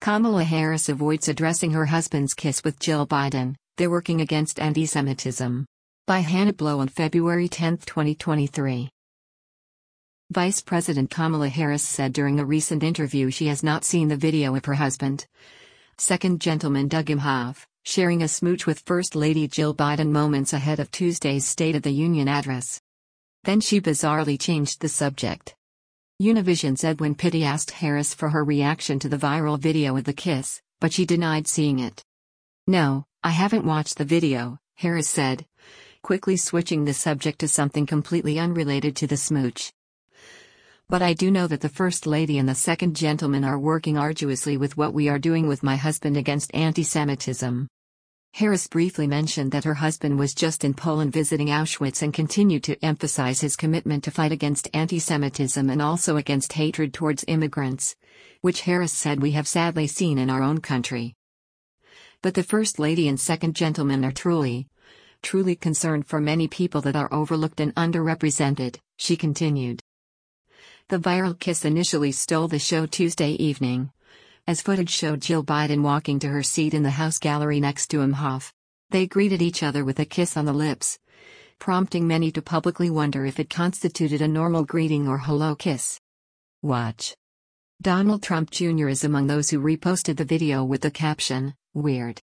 Kamala Harris avoids addressing her husband's kiss with Jill Biden, they're working against anti-Semitism. By Hannah Blow on February 10, 2023. Vice President Kamala Harris said during a recent interview she has not seen the video of her husband, second gentleman Doug Emhoff, sharing a smooch with First Lady Jill Biden moments ahead of Tuesday's State of the Union address. Then she bizarrely changed the subject. Univision's Edwin Pitti asked Harris for her reaction to the viral video of the kiss, but she denied seeing it. "No, I haven't watched the video," Harris said, quickly switching the subject to something completely unrelated to the smooch. "But I do know that the First Lady and the Second Gentleman are working arduously with what we are doing with my husband against anti-Semitism." Harris briefly mentioned that her husband was just in Poland visiting Auschwitz and continued to emphasize his commitment to fight against anti-Semitism and also against hatred towards immigrants, which Harris said we have sadly seen in our own country. "But the First Lady and Second Gentleman are truly concerned for many people that are overlooked and underrepresented," she continued. The viral kiss initially stole the show Tuesday evening, as footage showed Jill Biden walking to her seat in the House gallery next to Emhoff. They greeted each other with a kiss on the lips, prompting many to publicly wonder if it constituted a normal greeting or hello kiss. Watch. Donald Trump Jr. is among those who reposted the video with the caption, "Weird."